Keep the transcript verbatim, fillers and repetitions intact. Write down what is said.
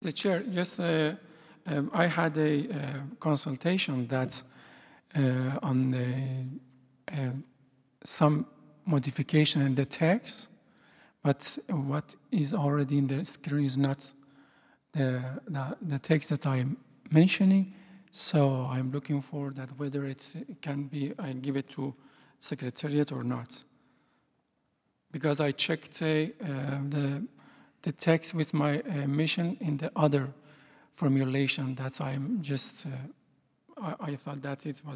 The chair, yes, uh, um, I had a uh, consultation that uh, on the, uh, some modification in the text, but what is already in the screen is not the, the, the text that I'm mentioning. So I'm looking for that whether it's, it can be, I give it to Secretariat or not. Because I checked uh, the, the text with my uh, mission in the other formulation that I'm just, uh, I, I thought that it was